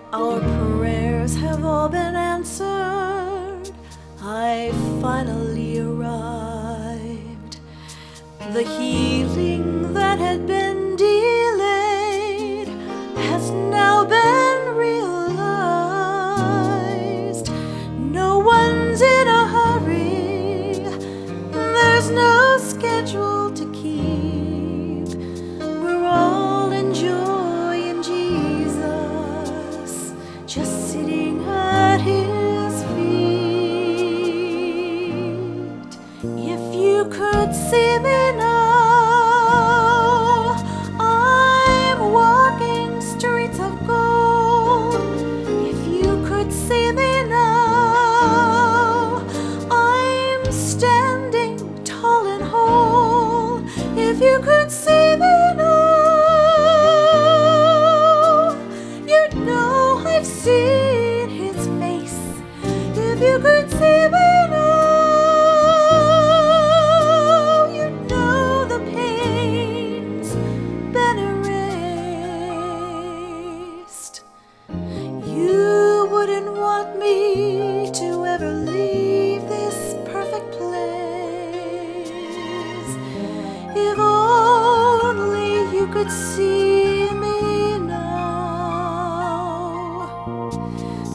Our prayers have all been answered. I finally arrived. The healing that had been delayed has now been realized. No one's in a hurry. There's no schedule to keep. We're all enjoying Jesus, just sitting at His feet. If you could see me now, I'm walking streets of gold. If you could see me now, I'm standing tall and whole. If you could see me now, you'd know I've seen His face. If you could see me now, you'd know the pain's been erased. You wouldn't want me to ever leave this perfect place. If only you could see